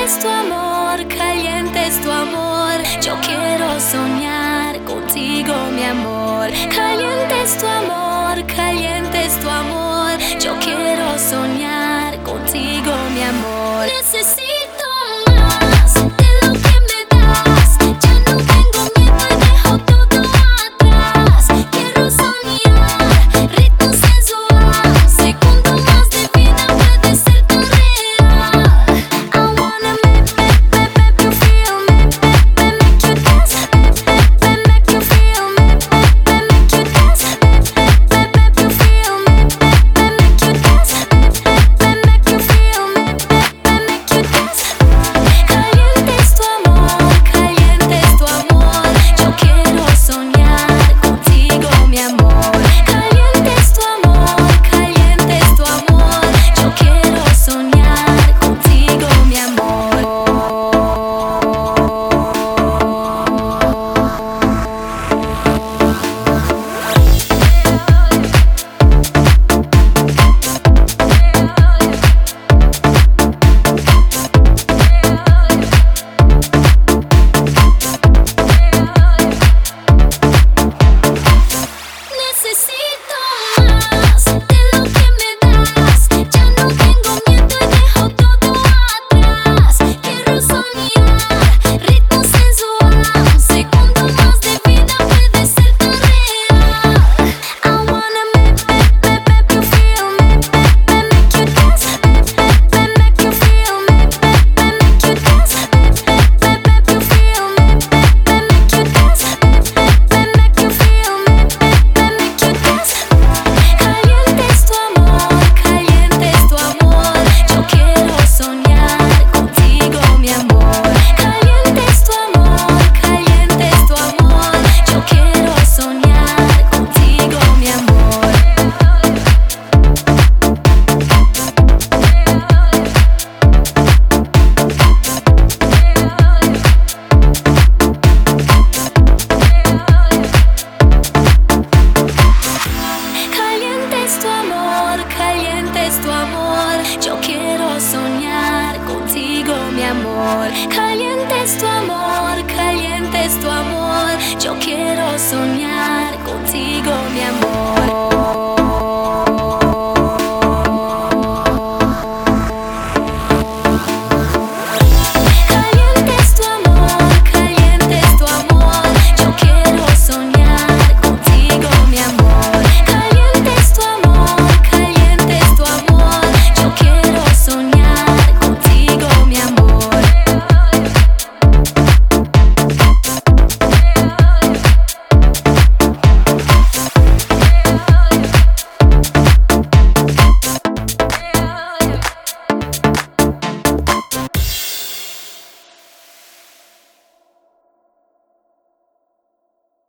es tu amor, caliente es tu amor. Yo quiero soñar contigo, mi amor. Caliente es tu amor, caliente es tu amor. Yo quiero soñar contigo, mi amor. Necesito más de lo que me das. Ya no tengo miedo y dejo todo atrás. Quiero soñar, ritmo sensual. Segundo más de vida puede ser tan real. I wanna make you feel, make you dance, make you feel, make you dance, make you feel, make you dance, make you feel, make you dance. Caliente es tu amor, caliente es tu amor. Yo quiero soñar contigo, mi amor. Caliente es tu amor, caliente es tu amor. Yo quiero soñar contigo, mi amor. Necesito más de lo que me das. Ya no tengo miedo y dejo todo atrás. Quiero soñar, ritmo sensual. Segundo más de vida puede ser tan real. I wanna make you feel, make you dance, make you feel, make you dance, make you feel, make you dance, make you feel, make you dance. Caliente es tu amor, caliente es tu amor. Yo quiero soñar contigo, mi amor. Caliente es tu amor, caliente es tu amor. Yo quiero soñar contigo, mi amor. Caliente es tu amor, caliente es tu amor. Yo quiero soñar contigo, mi amor. Caliente es tu amor, caliente es tu amor. Yo quiero soñar contigo, mi amor.